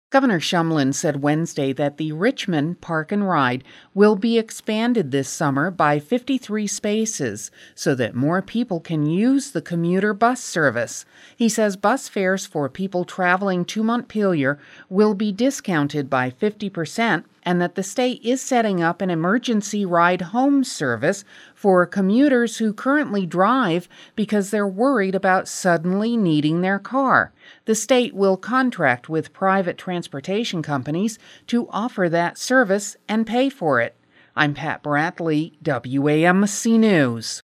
Governor Shumlin said Wednesday that the Richmond Park and Ride will be expanded this summer by 53 spaces so that more people can use the commuter bus service. He says bus fares for people traveling to Montpelier will be discounted by 50%, and that the state is setting up an emergency ride home service for commuters who currently drive because they're worried about suddenly needing their car. The state will contract with private transportation companies to offer that service and pay for it. I'm Pat Bradley, WAMC News.